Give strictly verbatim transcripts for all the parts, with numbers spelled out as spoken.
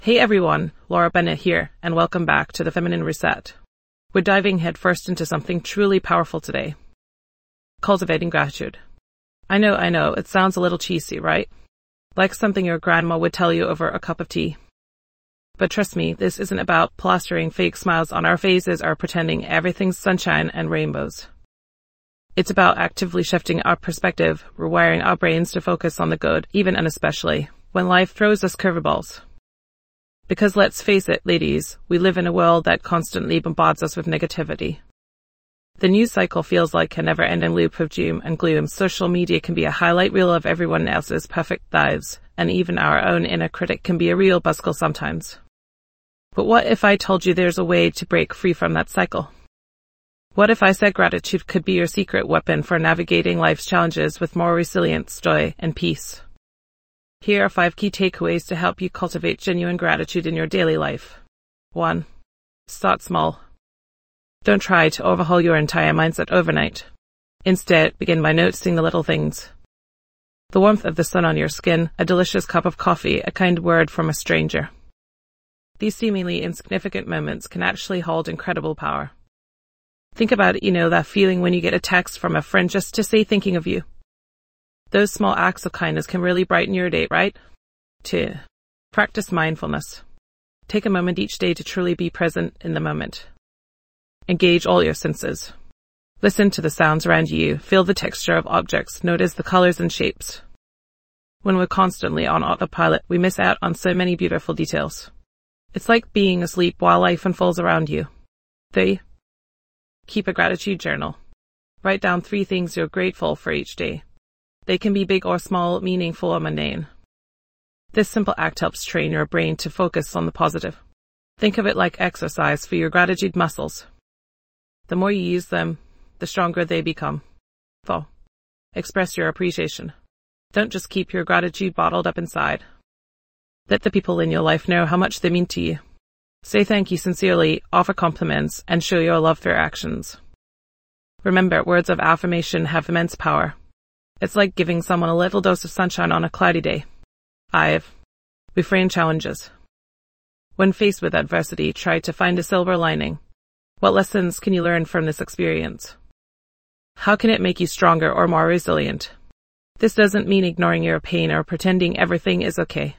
Hey everyone, Laura Bennett here, and welcome back to the Feminine Reset. We're diving headfirst into something truly powerful today. Cultivating gratitude. I know, I know, it sounds a little cheesy, right? Like something your grandma would tell you over a cup of tea. But trust me, this isn't about plastering fake smiles on our faces or pretending everything's sunshine and rainbows. It's about actively shifting our perspective, rewiring our brains to focus on the good, even and especially when life throws us curveballs. Because let's face it, ladies, we live in a world that constantly bombards us with negativity. The news cycle feels like a never-ending loop of doom and gloom. Social media can be a highlight reel of everyone else's perfect lives, and even our own inner critic can be a real buzzkill sometimes. But what if I told you there's a way to break free from that cycle? What if I said gratitude could be your secret weapon for navigating life's challenges with more resilience, joy, and peace? Here are five key takeaways to help you cultivate genuine gratitude in your daily life. one. Start small. Don't try to overhaul your entire mindset overnight. Instead, begin by noticing the little things. The warmth of the sun on your skin, a delicious cup of coffee, a kind word from a stranger. These seemingly insignificant moments can actually hold incredible power. Think about it, you know, that feeling when you get a text from a friend just to say thinking of you. Those small acts of kindness can really brighten your day, right? two. Practice mindfulness. Take a moment each day to truly be present in the moment. Engage all your senses. Listen to the sounds around you, feel the texture of objects, notice the colors and shapes. When we're constantly on autopilot, we miss out on so many beautiful details. It's like being asleep while life unfolds around you. three. Keep a gratitude journal. Write down three things you're grateful for each day. They can be big or small, meaningful or mundane. This simple act helps train your brain to focus on the positive. Think of it like exercise for your gratitude muscles. The more you use them, the stronger they become. four. Express your appreciation. Don't just keep your gratitude bottled up inside. Let the people in your life know how much they mean to you. Say thank you sincerely, offer compliments, and show your love through actions. Remember, words of affirmation have immense power. It's like giving someone a little dose of sunshine on a cloudy day. five. Reframe challenges. When faced with adversity, try to find a silver lining. What lessons can you learn from this experience? How can it make you stronger or more resilient? This doesn't mean ignoring your pain or pretending everything is okay.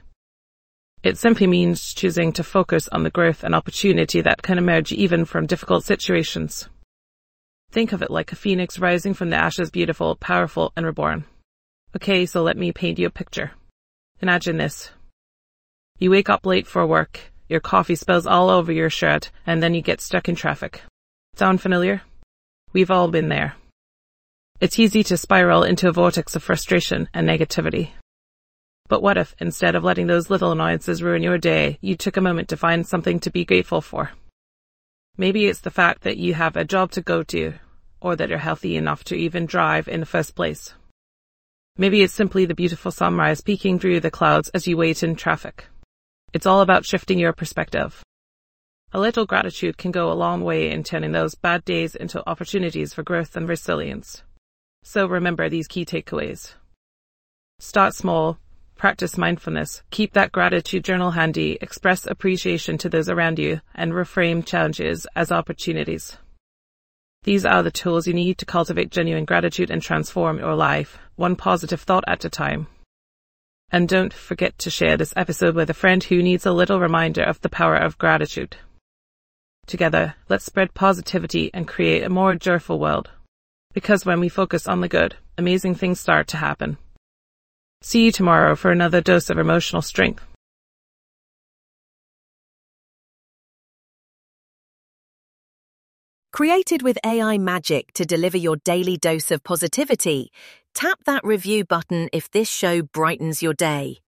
It simply means choosing to focus on the growth and opportunity that can emerge even from difficult situations. Think of it like a phoenix rising from the ashes, beautiful, powerful, and reborn. Okay, so let me paint you a picture. Imagine this. You wake up late for work, your coffee spills all over your shirt, and then you get stuck in traffic. Sound familiar? We've all been there. It's easy to spiral into a vortex of frustration and negativity. But what if, instead of letting those little annoyances ruin your day, you took a moment to find something to be grateful for? Maybe it's the fact that you have a job to go to, or that you're healthy enough to even drive in the first place. Maybe it's simply the beautiful sunrise peeking through the clouds as you wait in traffic. It's all about shifting your perspective. A little gratitude can go a long way in turning those bad days into opportunities for growth and resilience. So remember these key takeaways. Start small. Practice mindfulness, keep that gratitude journal handy, express appreciation to those around you, and reframe challenges as opportunities. These are the tools you need to cultivate genuine gratitude and transform your life, one positive thought at a time. And don't forget to share this episode with a friend who needs a little reminder of the power of gratitude. Together, let's spread positivity and create a more joyful world. Because when we focus on the good, amazing things start to happen. See you tomorrow for another dose of emotional strength. Created with A I magic to deliver your daily dose of positivity, tap that review button if this show brightens your day.